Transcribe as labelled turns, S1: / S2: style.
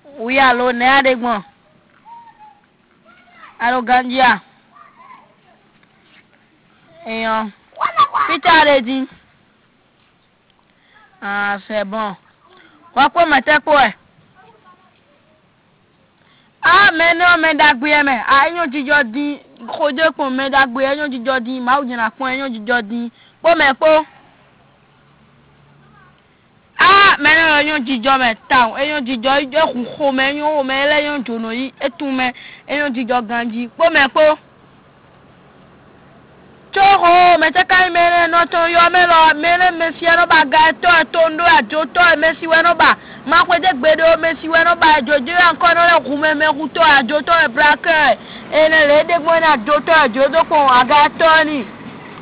S1: Oui, allô, né avec moi. Allô, Gandia. Et Peter a dit. Ah, c'est bon. Quoi, matin quoi? Ah, mais non, mais d'agouyer, mais. Ah, yon dit jodi. Kode qu'on met d'agouyer, yon dit jodi. Ma ou dit na point, yon dit jodi. Mais po. Ah, mais non, yon dit jodi, mais tant. Et yon dit jodi, yon mais yon, mais là, yon jono yi. Et tout, mais. Et yon dit jodi Gandi. Mais po. Choro, mais c'est quand même notre yomelo, mais monsieur no baga tondo a joto monsieur no ba. Ma kwede gbedo monsieur no ba jojo encore no kume me kuto a joto e braque. E ne le de mo na joto a jodo ko aga toni.